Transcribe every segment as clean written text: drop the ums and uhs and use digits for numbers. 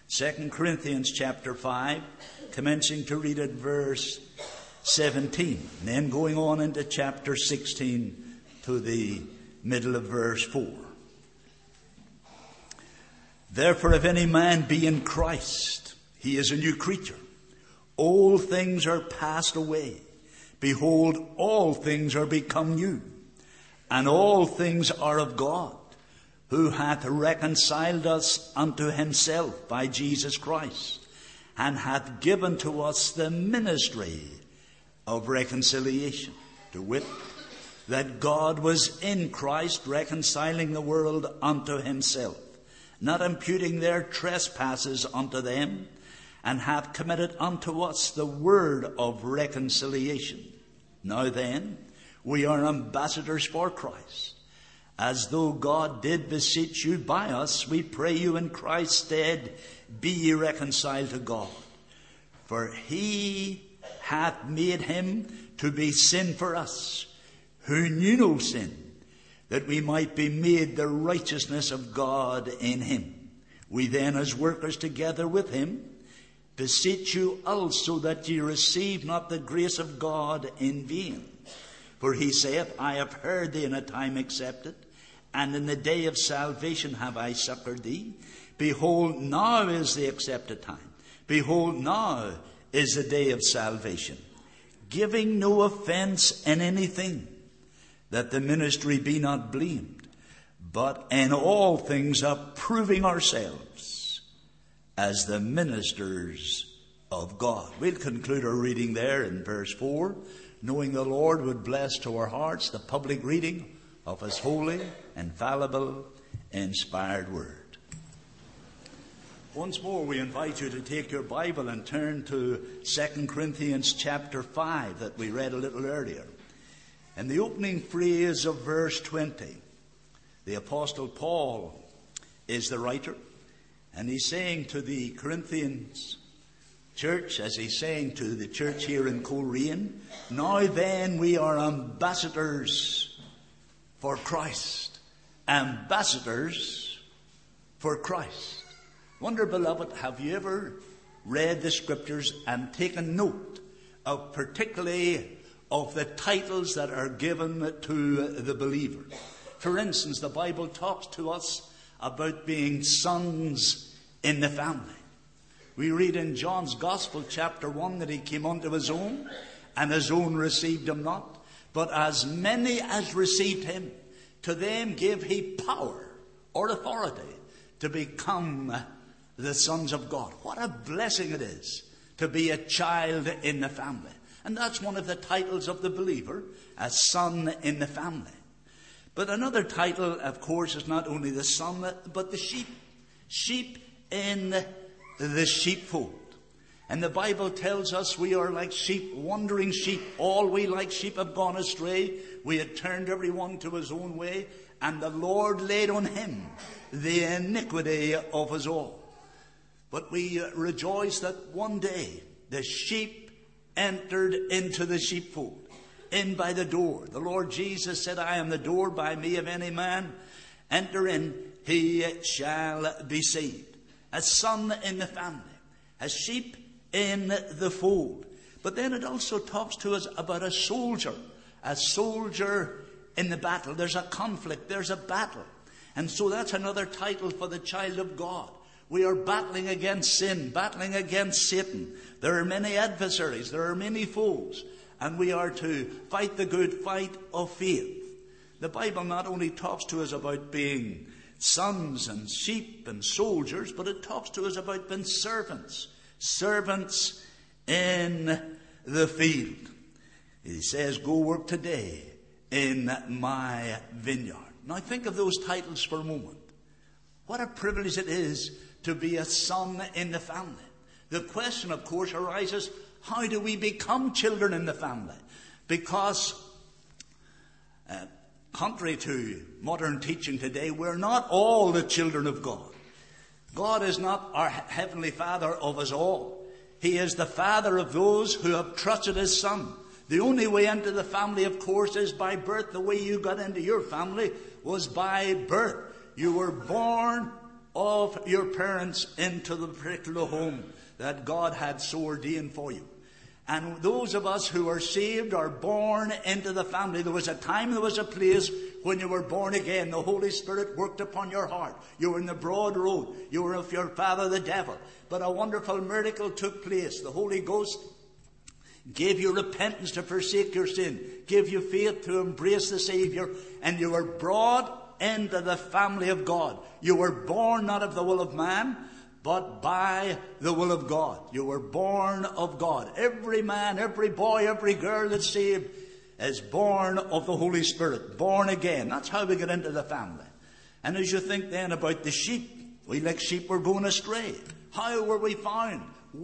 2 Corinthians chapter 5, commencing to read at verse 17, and then going on into chapter 16 to the middle of verse 4. Therefore, if any man be in Christ, he is a new creature. All things are passed away. Behold, all things are become new. And all things are of God, who hath reconciled us unto himself by Jesus Christ, and hath given to us the ministry of reconciliation, to wit, that God was in Christ reconciling the world unto himself, not imputing their trespasses unto them, and hath committed unto us the word of reconciliation. Now then, we are ambassadors for Christ. As though God did beseech you by us, we pray you in Christ's stead, be ye reconciled to God. For he hath made him to be sin for us, who knew no sin, that we might be made the righteousness of God in him. We then, as workers together with him, beseech you also that ye receive not the grace of God in vain. For he saith, I have heard thee in a time accepted, and in the day of salvation have I succored thee. Behold, now is the accepted time. Behold, now is the day of salvation. Giving no offence in anything, that the ministry be not blamed, but in all things approving ourselves as the ministers of God. We'll conclude our reading there in verse 4, knowing the Lord would bless to our hearts the public reading of his holy, infallible, inspired word. Once more, we invite you to take your Bible and turn to 2 Corinthians chapter 5 that we read a little earlier. In the opening phrase of verse 20, the Apostle Paul is the writer, and he's saying to the Corinthians church, as he's saying to the church here in Coleraine, now then we are ambassadors for Christ. Ambassadors for Christ. Wonder, beloved, have you ever read the scriptures and taken note of particularly of the titles that are given to the believer? For instance, the Bible talks to us about being sons in the family. We read in John's Gospel, chapter 1, that he came unto his own, and his own received him not. But as many as received him, to them gave he power or authority to become the sons of God. What a blessing it is to be a child in the family. And that's one of the titles of the believer, a son in the family. But another title, of course, is not only the son, but the sheep. Sheep in the sheepfold. And the Bible tells us we are like sheep, wandering sheep. All we like sheep have gone astray. We had turned every one to his own way, and the Lord laid on him the iniquity of us all. But we rejoice that one day the sheep entered into the sheepfold, in by the door. The Lord Jesus said, I am the door. By me, if any man enter in, he shall be saved. A son in the family, a sheep in the fold. But then it also talks to us about a soldier in the battle. There's a conflict, there's a battle. And so that's another title for the child of God. We are battling against sin, battling against Satan. There are many adversaries, there are many foes, and we are to fight the good fight of faith. The Bible not only talks to us about being sons and sheep and soldiers, but it talks to us about being servants in the field. He says, go work today in my vineyard. Now think of those titles for a moment. What a privilege it is to be a son in the family. The question, of course, arises, how do we become children in the family? Because contrary to modern teaching today, we're not all the children of God. God is not our heavenly Father of us all. He is the Father of those who have trusted his Son. The only way into the family, of course, is by birth. The way you got into your family was by birth. You were born of your parents into the particular home that God had so ordained for you. And those of us who are saved are born into the family. There was a time, there was a place when you were born again. The Holy Spirit worked upon your heart. You were in the broad road. You were of your father the devil. But a wonderful miracle took place. The Holy Ghost gave you repentance to forsake your sin, gave you faith to embrace the Savior, and you were brought into the family of God. You were born not of the will of man, but by the will of God. You were born of God. Every man, every boy, every girl that's saved is born of the Holy Spirit, born again. That's how we get into the family. And as you think then about the sheep, we like sheep were going astray. How were we found?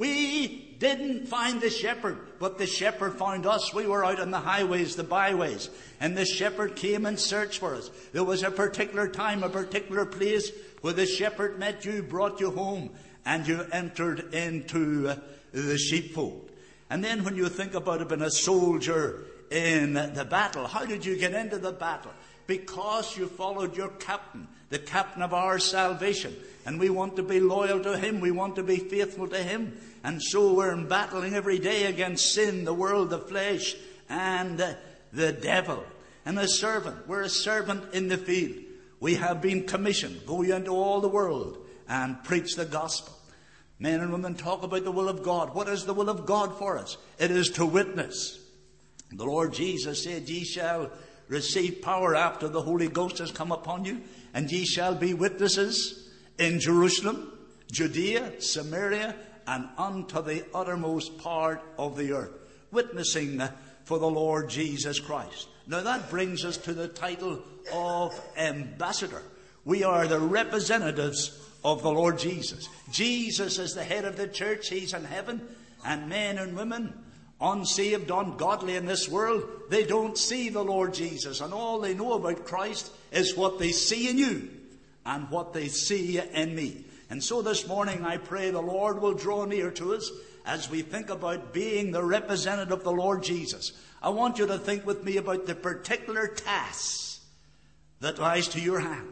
We didn't find the shepherd, but the shepherd found us. We were out on the highways, the byways, and the shepherd came and searched for us. There was a particular time, a particular place where the shepherd met you, brought you home, and you entered into the sheepfold. And then when you think about it, being a soldier in the battle, how did you get into the battle? Because you followed your captain, the captain of our salvation. And we want to be loyal to him. We want to be faithful to him. And so we're battling every day against sin, the world, the flesh, and the devil. And a servant. We're a servant in the field. We have been commissioned. Go into all the world and preach the gospel. Men and women talk about the will of God. What is the will of God for us? It is to witness. The Lord Jesus said, ye shall receive power after the Holy Ghost has come upon you, and ye shall be witnesses in Jerusalem, Judea, Samaria, and unto the uttermost part of the earth. Witnessing for the Lord Jesus Christ. Now that brings us to the title of ambassador. We are the representatives of the Lord Jesus. Jesus is the head of the church. He's in heaven. And men and women, unsaved, ungodly in this world, they don't see the Lord Jesus. And all they know about Christ is what they see in you and what they see in me. And so this morning I pray the Lord will draw near to us as we think about being the representative of the Lord Jesus. I want you to think with me about the particular task that lies to your hand.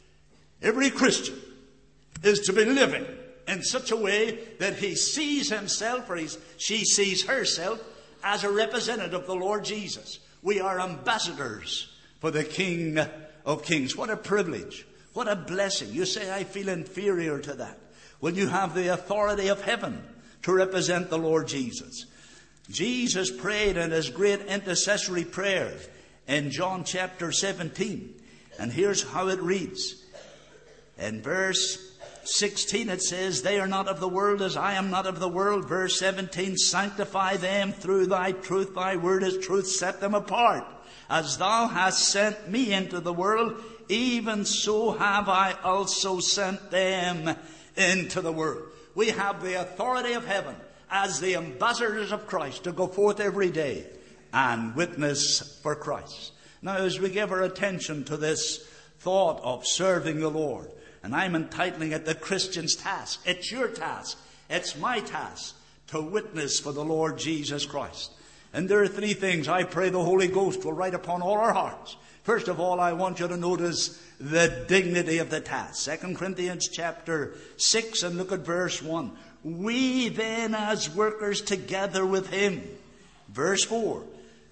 Every Christian is to be living in such a way that he sees himself, or she sees herself, as a representative of the Lord Jesus. We are ambassadors for the King of Kings. What a privilege. What a blessing. You say, I feel inferior to that. Well, you have the authority of heaven to represent the Lord Jesus. Jesus prayed in his great intercessory prayer in John chapter 17. And here's how it reads. In verse 16 it says, they are not of the world as I am not of the world. Verse 17, sanctify them through thy truth. Thy word is truth. Set them apart. As thou hast sent me into the world, even so have I also sent them into the world. We have the authority of heaven as the ambassadors of Christ to go forth every day and witness for Christ. Now, as we give our attention to this thought of serving the Lord, and I'm entitling it the Christian's task. It's your task. It's my task to witness for the Lord Jesus Christ. And there are three things I pray the Holy Ghost will write upon all our hearts. First of all, I want you to notice the dignity of the task. 2 Corinthians chapter 6 and look at verse 1. We then as workers together with him. Verse 4.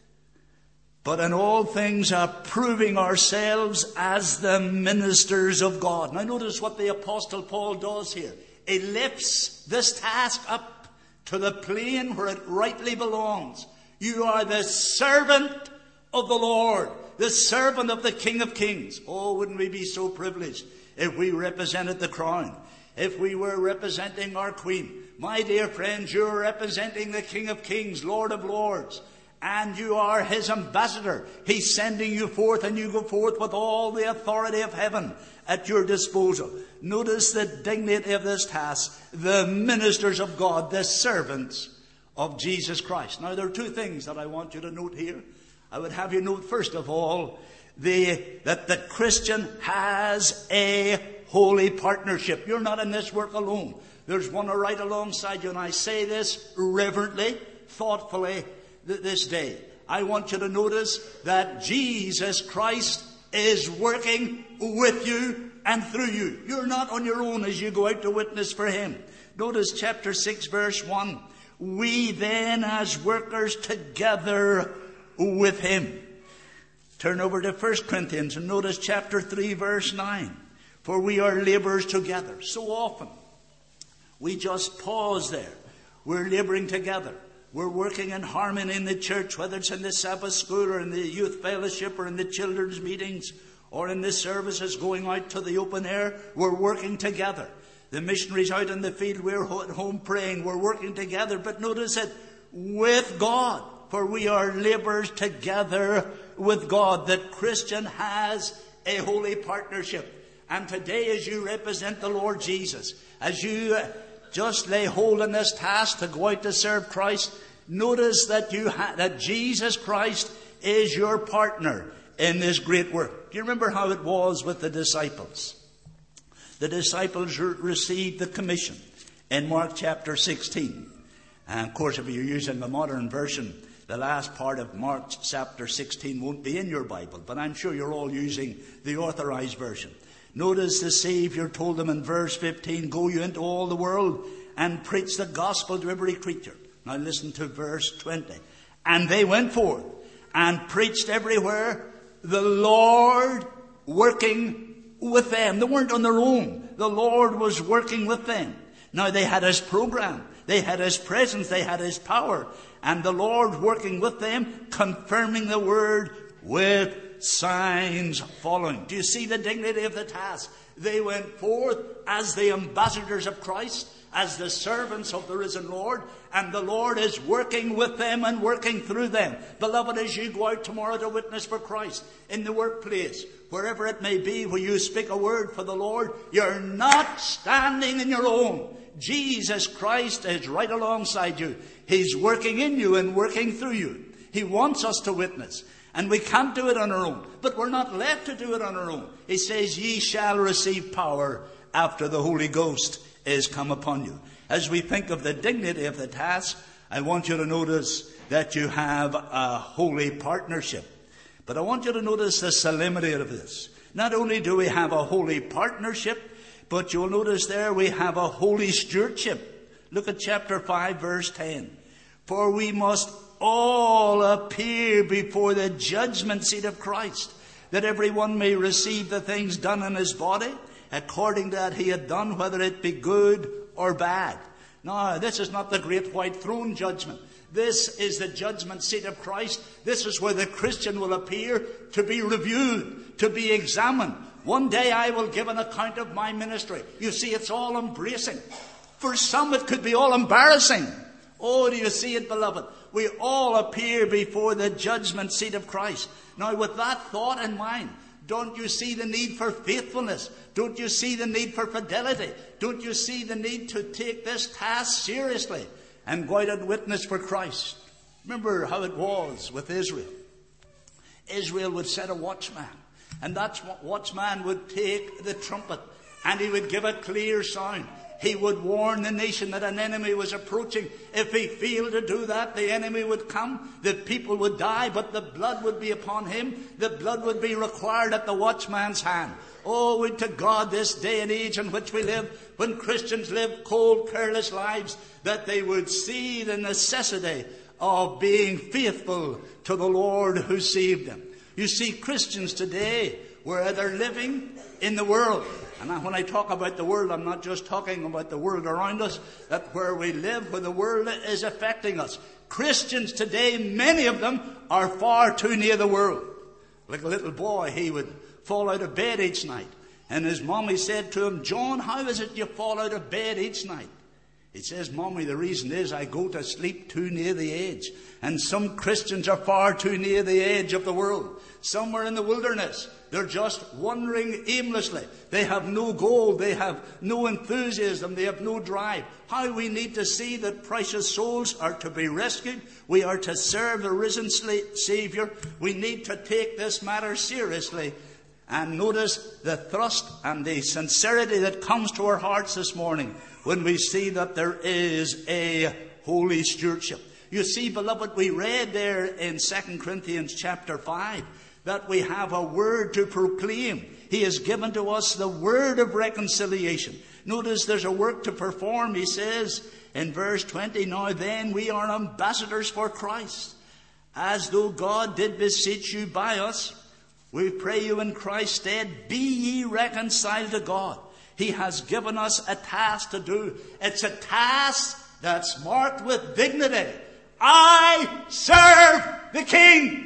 But in all things are proving ourselves as the ministers of God. Now notice what the Apostle Paul does here. He lifts this task up to the plane where it rightly belongs. You are the servant of the Lord, the servant of the King of Kings. Oh, wouldn't we be so privileged if we represented the crown, if we were representing our Queen. My dear friends, you're representing the King of Kings, Lord of Lords. And you are his ambassador. He's sending you forth, and you go forth with all the authority of heaven at your disposal. Notice the dignity of this task. The ministers of God, the servants of Jesus Christ. Now there are two things that I want you to note here. I would have you note first of all that the Christian has a holy partnership. You're not in this work alone. There's one right alongside you, and I say this reverently, thoughtfully, this day. I want you to notice that Jesus Christ is working with you and through you. You're not on your own as you go out to witness for him. Notice chapter 6 verse 1. We then as workers together with him. Turn over to 1 Corinthians and notice chapter 3 verse 9. For we are laborers together. So often we just pause there. We're laboring together. We're working in harmony in the church, whether it's in the Sabbath school or in the youth fellowship or in the children's meetings or in the services going out to the open air. We're working together. The missionaries out in the field, we're at home praying. We're working together. But notice it, with God. For we are laborers together with God. That Christian has a holy partnership. And today as you represent the Lord Jesus, as you just lay hold on this task to go out to serve Christ, notice that that Jesus Christ is your partner in this great work. Do you remember how it was with the disciples? The disciples received the commission in Mark chapter 16. And of course, if you're using the modern version, the last part of Mark chapter 16 won't be in your Bible, but I'm sure you're all using the authorized version. Notice the Savior told them in verse 15, go you into all the world and preach the gospel to every creature. Now listen to verse 20. And they went forth and preached everywhere, the Lord working with them. They weren't on their own. The Lord was working with them. Now they had his program. They had his presence. They had his power. And the Lord working with them, confirming the word with signs following. Do you see the dignity of the task? They went forth as the ambassadors of Christ, as the servants of the risen Lord, and the Lord is working with them and working through them. Beloved, as you go out tomorrow to witness for Christ, in the workplace, wherever it may be, where you speak a word for the Lord, you're not standing in your own. Jesus Christ is right alongside you. He's working in you and working through you. He wants us to witness. And we can't do it on our own. But we're not left to do it on our own. He says, ye shall receive power after the Holy Ghost is come upon you. As we think of the dignity of the task, I want you to notice that you have a holy partnership. But I want you to notice the solemnity of this. Not only do we have a holy partnership, but you'll notice there we have a holy stewardship. Look at chapter 5, verse 10. For we must all appear before the judgment seat of Christ, that everyone may receive the things done in his body, according to that he had done, whether it be good or bad. Now, this is not the great white throne judgment. This is the judgment seat of Christ. This is where the Christian will appear to be reviewed, to be examined. One day I will give an account of my ministry. You see, it's all embracing. For some it could be all embarrassing. Oh, do you see it, beloved? We all appear before the judgment seat of Christ. Now, with that thought in mind, don't you see the need for faithfulness? Don't you see the need for fidelity? Don't you see the need to take this task seriously and go out and witness for Christ? Remember how it was with Israel. Israel would set a watchman, and that watchman would take the trumpet and he would give a clear sound. He would warn the nation that an enemy was approaching. If he failed to do that, the enemy would come. The people would die, but the blood would be upon him. The blood would be required at the watchman's hand. Oh, would to God this day and age in which we live, when Christians live cold, careless lives, that they would see the necessity of being faithful to the Lord who saved them. You see, Christians today, where they're living in the world. And when I talk about the world, I'm not just talking about the world around us, that where we live, where the world is affecting us. Christians today, many of them, are far too near the world. Like a little boy, he would fall out of bed each night. And his mommy said to him, John, how is it you fall out of bed each night? He says, Mommy, the reason is I go to sleep too near the edge. And some Christians are far too near the edge of the world. Some are in the wilderness. They're just wandering aimlessly. They have no goal. They have no enthusiasm. They have no drive. How we need to see that precious souls are to be rescued. We are to serve the risen Savior. We need to take this matter seriously. And notice the thrust and the sincerity that comes to our hearts this morning when we see that there is a holy stewardship. You see, beloved, we read there in 2 Corinthians chapter 5 that we have a word to proclaim. He has given to us the word of reconciliation. Notice there's a work to perform. He says in verse 20, now then we are ambassadors for Christ, as though God did beseech you by us. We pray you in Christ's stead, be ye reconciled to God. He has given us a task to do. It's a task that's marked with dignity. I serve the King.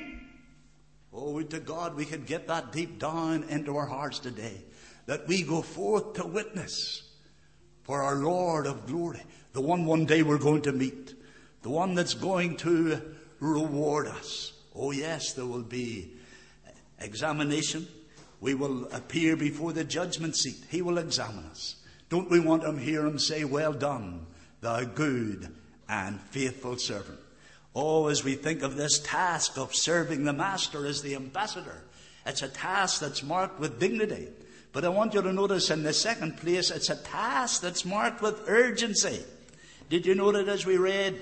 Oh, to God we can get that deep down into our hearts today, that we go forth to witness for our Lord of glory, the one day we're going to meet, the one that's going to reward us. Oh yes, there will be examination. We will appear before the judgment seat. He will examine us. Don't we want to hear him say, well done, thou good and faithful servant. Oh, as we think of this task of serving the Master as the ambassador, it's a task that's marked with dignity. But I want you to notice in the second place, it's a task that's marked with urgency. Did you note it as we read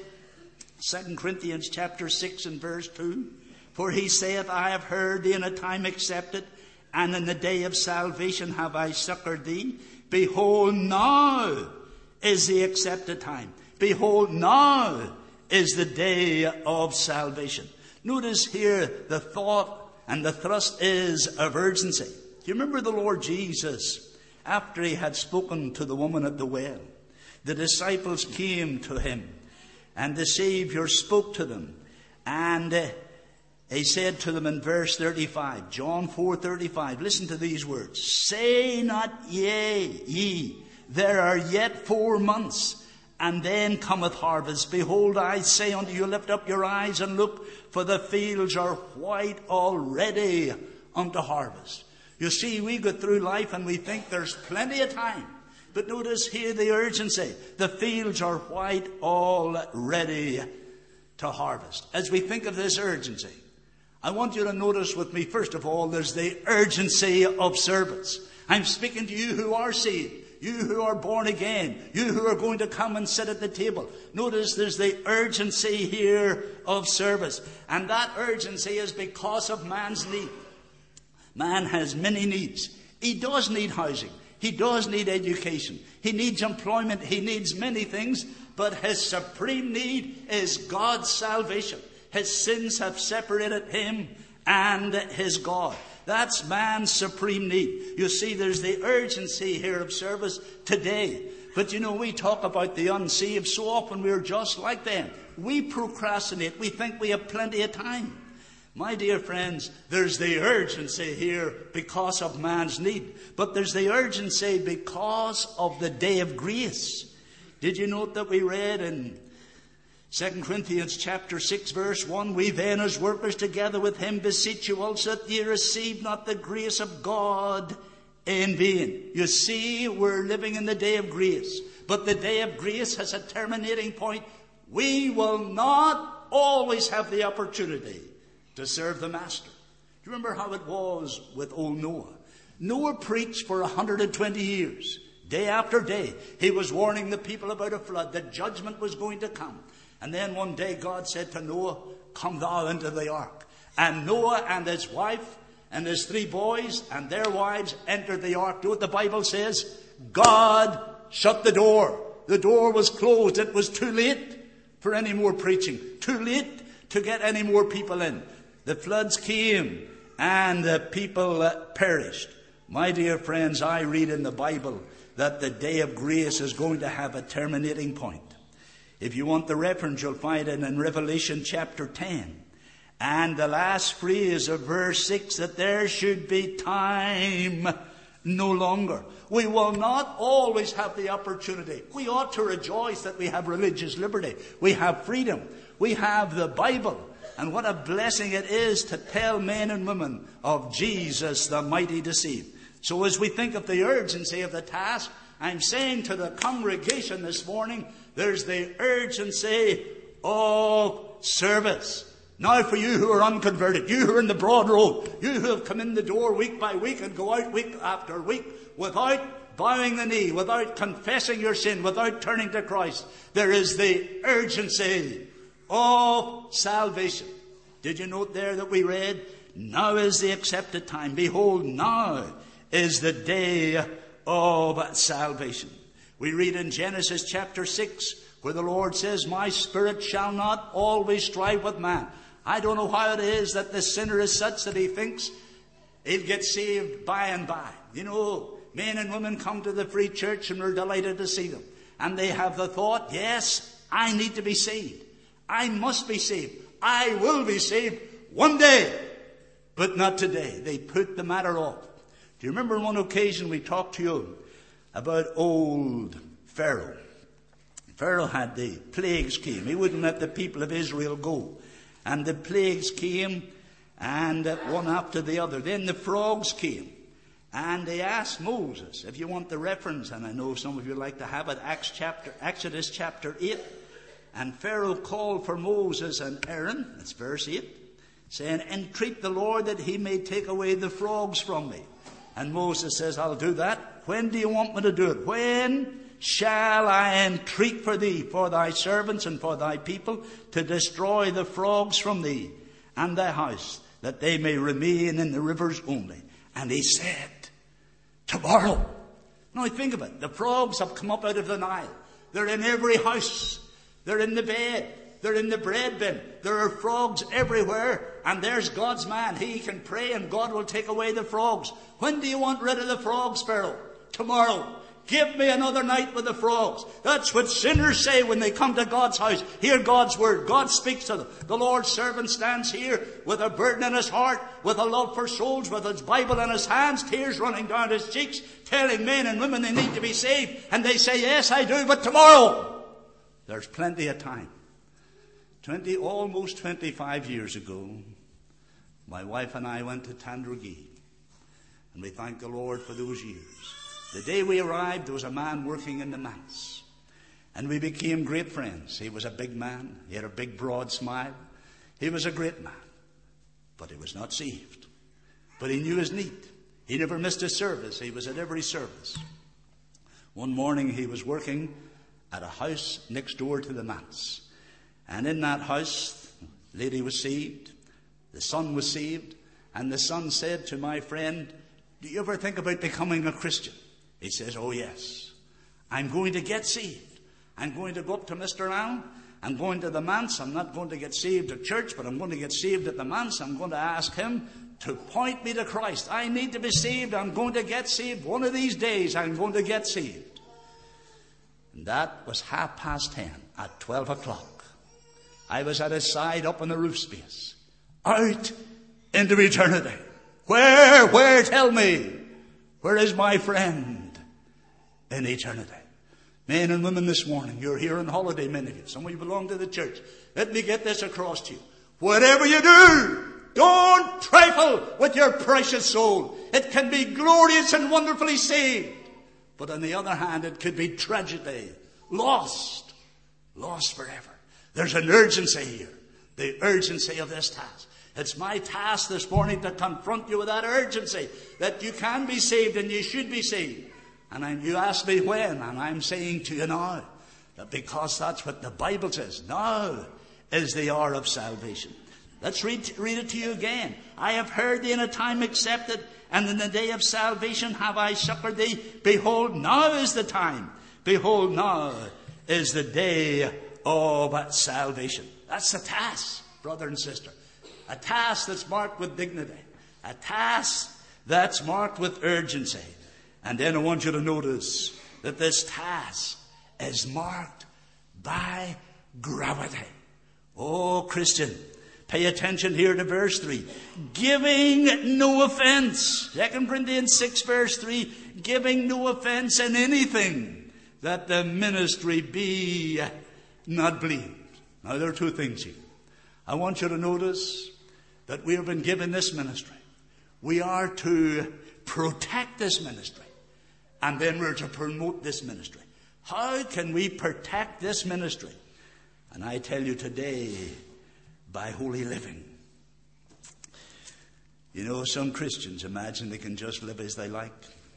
2 Corinthians chapter 6 and verse 2? For he saith, I have heard thee in a time accepted, and in the day of salvation have I succored thee. Behold, now is the accepted time. Behold, now is the day of salvation. Notice here the thought and the thrust is of urgency. Do you remember the Lord Jesus, after he had spoken to the woman at the well? The disciples came to him, and the Savior spoke to them. And he said to them in verse 35, John 4:35, listen to these words. Say not ye, there are yet 4 months, and then cometh harvest. Behold, I say unto you, lift up your eyes and look, for the fields are white already unto harvest. You see, we go through life and we think there's plenty of time. But notice here the urgency. The fields are white already to harvest. As we think of this urgency, I want you to notice with me, first of all, there's the urgency of service. I'm speaking to you who are saved. You who are born again, you who are going to come and sit at the table. Notice there's the urgency here of service. And that urgency is because of man's need. Man has many needs. He does need housing. He does need education. He needs employment. He needs many things. But his supreme need is God's salvation. His sins have separated him and his God. That's man's supreme need. You see, there's the urgency here of service today. But you know, we talk about the unsaved. So often we're just like them. We procrastinate. We think we have plenty of time. My dear friends, there's the urgency here because of man's need. But there's the urgency because of the day of grace. Did you note that we read in 2 Corinthians chapter 6 verse 1, we then as workers together with him beseech you also that ye receive not the grace of God in vain. You see, we're living in the day of grace. But the day of grace has a terminating point. We will not always have the opportunity to serve the Master. Do you remember how it was with old Noah? Noah preached for 120 years. Day after day, he was warning the people about a flood. The judgment was going to come. And then one day God said to Noah, come thou into the ark. And Noah and his wife and his 3 boys and their wives entered the ark. Do you know what the Bible says? God shut the door. The door was closed. It was too late for any more preaching. Too late to get any more people in. The floods came and the people perished. My dear friends, I read in the Bible that the day of grace is going to have a terminating point. If you want the reference, you'll find it in Revelation chapter 10. And the last phrase of verse 6, that there should be time no longer. We will not always have the opportunity. We ought to rejoice that we have religious liberty. We have freedom. We have the Bible. And what a blessing it is to tell men and women of Jesus, the mighty deceived. So as we think of the urgency of the task, I'm saying to the congregation this morning, there's the urgency of service. Now for you who are unconverted, you who are in the broad road, you who have come in the door week by week and go out week after week without bowing the knee, without confessing your sin, without turning to Christ, there is the urgency of salvation. Did you note there that we read now is the accepted time. Behold, now is the day of salvation. We read in Genesis chapter 6, where the Lord says, my spirit shall not always strive with man. I don't know how it is that the sinner is such that he thinks he'll get saved by and by. You know, men and women come to the free church and we're delighted to see them. And they have the thought, yes, I need to be saved. I must be saved. I will be saved one day, but not today. They put the matter off. Do you remember on one occasion we talked to you about old Pharaoh? Pharaoh had the plagues came. He wouldn't let the people of Israel go. And the plagues came, and one after the other. Then the frogs came. And they asked Moses, if you want the reference, and I know some of you like to have it, Exodus chapter 8. And Pharaoh called for Moses and Aaron, that's verse 8, saying, entreat the Lord that he may take away the frogs from me. And Moses says, I'll do that. When do you want me to do it? When shall I entreat for thee, for thy servants and for thy people, to destroy the frogs from thee and thy house, that they may remain in the rivers only? And he said, tomorrow. Now think of it. The frogs have come up out of the Nile. They're in every house. They're in the bed. They're in the bread bin. There are frogs everywhere. And there's God's man. He can pray and God will take away the frogs. When do you want rid of the frogs, Pharaoh? Tomorrow. Give me another night with the frogs. That's what sinners say when they come to God's house. Hear God's word. God speaks to them. The Lord's servant stands here with a burden in his heart, with a love for souls, with his Bible in his hands, tears running down his cheeks, telling men and women they need to be saved. And they say, yes, I do, but tomorrow. There's plenty of time. Almost 25 years ago, my wife and I went to Tandragee. And we thank the Lord for those years. The day we arrived, there was a man working in the manse. And we became great friends. He was a big man. He had a big, broad smile. He was a great man. But he was not saved. But he knew his need. He never missed a service. He was at every service. One morning he was working at a house next door to the manse. And in that house, the lady was saved. The son was saved. And the son said to my friend, do you ever think about becoming a Christian? He says, oh yes, I'm going to get saved. I'm going to go up to Mr. Allen. I'm going to the manse. I'm not going to get saved at church, but I'm going to get saved at the manse. I'm going to ask him to point me to Christ. I need to be saved. I'm going to get saved. One of these days I'm going to get saved. And that was 10:30 at 12 o'clock. I was at his side up in the roof space. Out into eternity. Where, tell me, where is my friend in eternity? Men and women this morning, you're here on holiday, many of you. Some of you belong to the church. Let me get this across to you. Whatever you do, don't trifle with your precious soul. It can be glorious and wonderfully saved. But on the other hand, it could be tragedy. Lost forever. There's an urgency here. The urgency of this task. It's my task this morning to confront you with that urgency. That you can be saved and you should be saved. And you ask me when, and I'm saying to you now, that because that's what the Bible says. Now is the hour of salvation. Let's read it to you again. I have heard thee in a time accepted, and in the day of salvation have I succored thee. Behold, now is the time. Behold, now is the day of salvation. That's the task, brother and sister. A task that's marked with dignity. A task that's marked with urgency. And then I want you to notice that this task is marked by gravity. Oh, Christian, pay attention here to verse 3. Giving no offense. 2 Corinthians 6 verse 3. Giving no offense in anything, that the ministry be not blamed. Now there are two things here. I want you to notice that we have been given this ministry. We are to protect this ministry. And then we're to promote this ministry. How can we protect this ministry? And I tell you today, by holy living. You know, some Christians imagine they can just live as they like.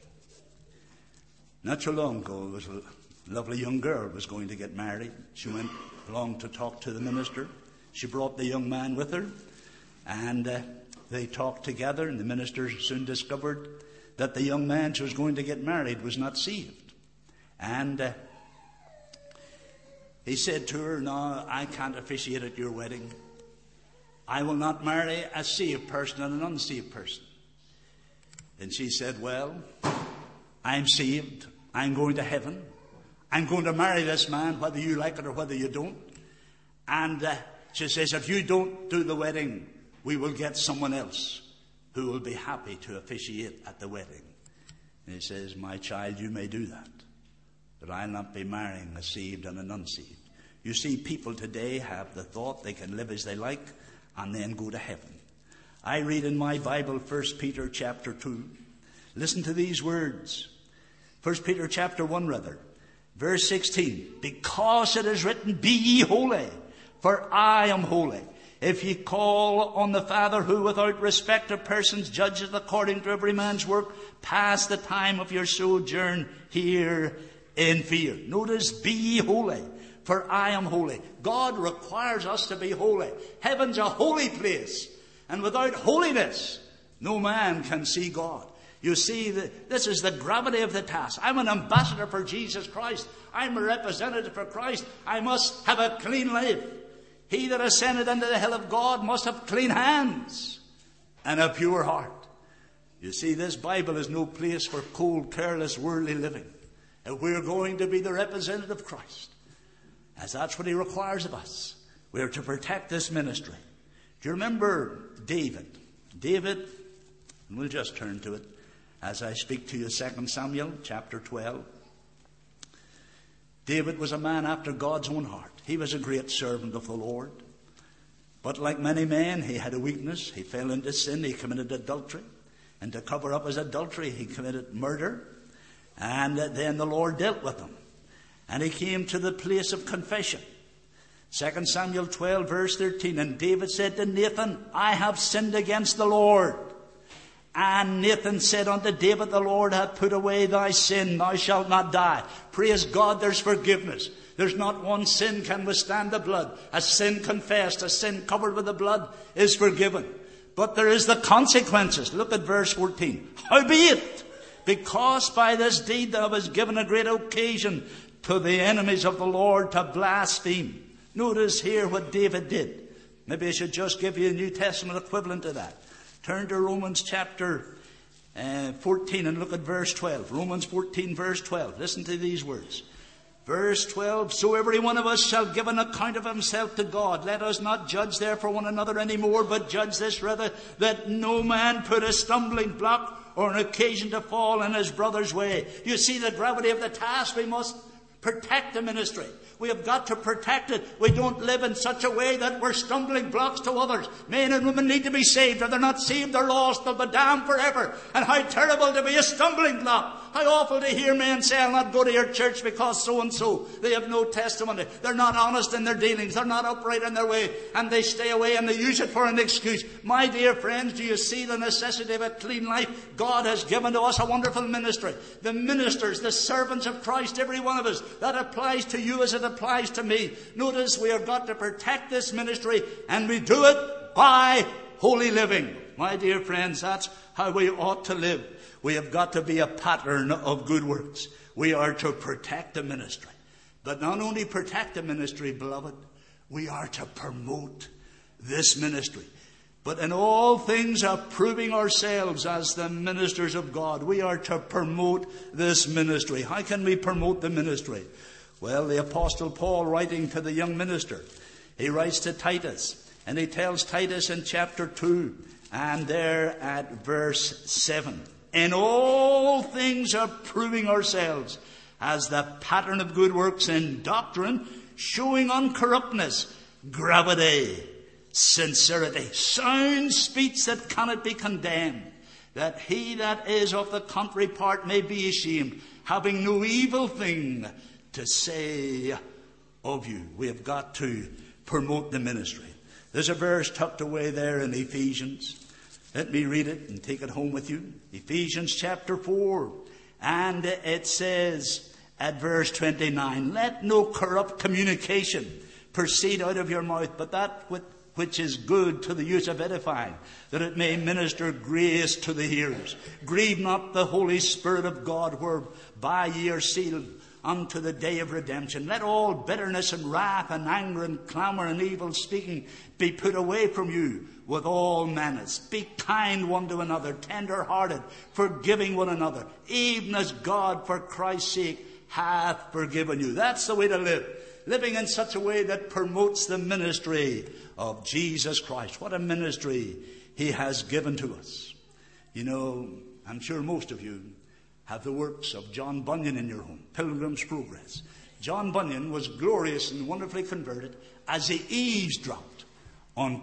Not so long ago, there was a lovely young girl was going to get married. She went along to talk to the minister. She brought the young man with her. And the they talked together, and the minister soon discovered that the young man she was going to get married was not saved. And he said to her, "No, I can't officiate at your wedding. I will not marry a saved person and an unsaved person." And she said, "Well, I'm saved. I'm going to heaven. I'm going to marry this man whether you like it or whether you don't. And she says, if you don't do the wedding, we will get someone else who will be happy to officiate at the wedding." And he says, "My child, you may do that, but I'll not be marrying a saved and an unsaved." You see, people today have the thought they can live as they like and then go to heaven. I read in my Bible 1 Peter chapter 2. Listen to these words. 1 Peter chapter 1 rather. Verse 16. "Because it is written, be ye holy, for I am holy. If ye call on the Father, who without respect of persons judges according to every man's work, pass the time of your sojourn here in fear." Notice, be ye holy, for I am holy. God requires us to be holy. Heaven's a holy place. And without holiness, no man can see God. You see, this is the gravity of the task. I'm an ambassador for Jesus Christ. I'm a representative for Christ. I must have a clean life. He that ascended into the hill of God must have clean hands and a pure heart. You see, this Bible is no place for cold, careless, worldly living. If we're going to be the representative of Christ, as that's what he requires of us, we are to protect this ministry. Do you remember David? David, and we'll just turn to it as I speak to you, 2 Samuel chapter 12. David was a man after God's own heart. He was a great servant of the Lord. But like many men, he had a weakness. He fell into sin. He committed adultery. And to cover up his adultery, he committed murder. And then the Lord dealt with him. And he came to the place of confession. 2 Samuel 12 verse 13. "And David said to Nathan, I have sinned against the Lord. And Nathan said unto David, the Lord hath put away thy sin. Thou shalt not die." Praise God, there's forgiveness. There's not one sin can withstand the blood. A sin confessed, a sin covered with the blood is forgiven. But there is the consequences. Look at verse 14. "Howbeit, because by this deed thou hast given a great occasion to the enemies of the Lord to blaspheme." Notice here what David did. Maybe I should just give you a New Testament equivalent to that. Turn to Romans chapter 14 and look at verse 12. Romans 14 verse 12. Listen to these words. Verse 12, "So every one of us shall give an account of himself to God. Let us not judge therefore one another any more, but judge this rather, that no man put a stumbling block or an occasion to fall in his brother's way." You see the gravity of the task. We must protect the ministry. We have got to protect it. We don't live in such a way that we're stumbling blocks to others. Men and women need to be saved. If they're not saved, they're lost. They'll be damned forever. And how terrible to be a stumbling block. How awful to hear men say, "I'll not go to your church because so-and-so." They have no testimony. They're not honest in their dealings. They're not upright in their way. And they stay away and they use it for an excuse. My dear friends, do you see the necessity of a clean life? God has given to us a wonderful ministry. The ministers, the servants of Christ, every one of us. That applies to you as it applies to me. Notice we have got to protect this ministry, and we do it by holy living. My dear friends, that's how we ought to live. We have got to be a pattern of good works. We are to protect the ministry. But not only protect the ministry, beloved, we are to promote this ministry. But in all things approving ourselves as the ministers of God, we are to promote this ministry. How can we promote the ministry? Well, the Apostle Paul, writing to the young minister, he writes to Titus, and he tells Titus in chapter 2, and there at verse 7, "In all things approving ourselves as the pattern of good works in doctrine, showing uncorruptness, gravity, sincerity, sound speech that cannot be condemned, that he that is of the contrary part may be ashamed, having no evil thing to say of you." We have got to promote the ministry. There's a verse tucked away there in Ephesians. Let me read it and take it home with you. Ephesians chapter 4. And it says at verse 29, "Let no corrupt communication proceed out of your mouth, but that which is good to the use of edifying, that it may minister grace to the hearers. Grieve not the Holy Spirit of God, whereby ye are sealed unto the day of redemption. Let all bitterness and wrath and anger and clamour and evil speaking be put away from you with all malice. Be kind one to another, tender-hearted, forgiving one another, even as God for Christ's sake hath forgiven you. That's the way to live. Living in such a way that promotes the ministry of Jesus Christ. What a ministry he has given to us. You know, I'm sure most of you have the works of John Bunyan in your home, Pilgrim's Progress. John Bunyan was glorious and wonderfully converted as he eavesdropped on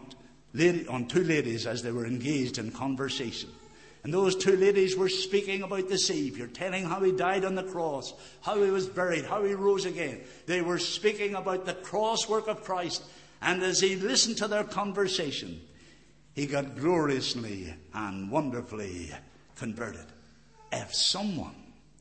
two ladies as they were engaged in conversation. And those two ladies were speaking about the Savior, telling how he died on the cross, how he was buried, how he rose again. They were speaking about the cross work of Christ. And as he listened to their conversation, he got gloriously and wonderfully converted. If someone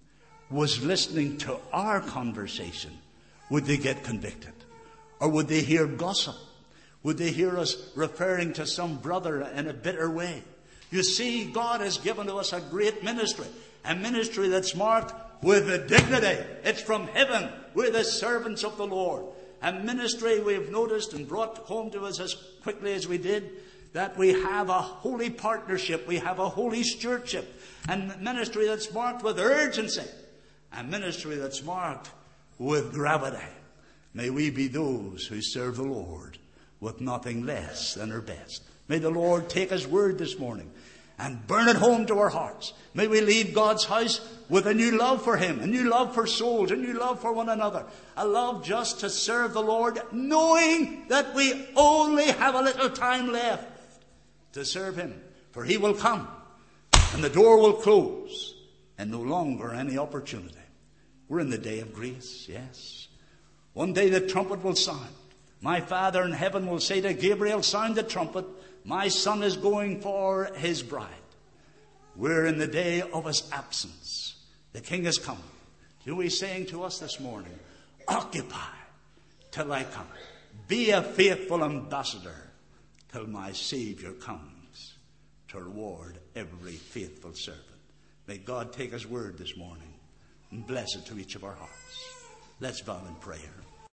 was listening to our conversation, would they get convicted? Or would they hear gossip? Would they hear us referring to some brother in a bitter way? You see, God has given to us a great ministry. A ministry that's marked with a dignity. It's from heaven. We're the servants of the Lord. A ministry we've noticed and brought home to us as quickly as we did, that we have a holy partnership. We have a holy stewardship. And a ministry that's marked with urgency. A ministry that's marked with gravity. May we be those who serve the Lord with nothing less than our best. May the Lord take his word this morning and burn it home to our hearts. May we leave God's house with a new love for him, a new love for souls, a new love for one another, a love just to serve the Lord, knowing that we only have a little time left to serve him. For he will come and the door will close and no longer any opportunity. We're in the day of grace, yes. One day the trumpet will sound. My Father in heaven will say to Gabriel, sound the trumpet. My son is going for his bride. We're in the day of his absence. The King has come. So he's saying to us this morning, occupy till I come. Be a faithful ambassador till my Savior comes to reward every faithful servant. May God take his word this morning and bless it to each of our hearts. Let's bow in prayer.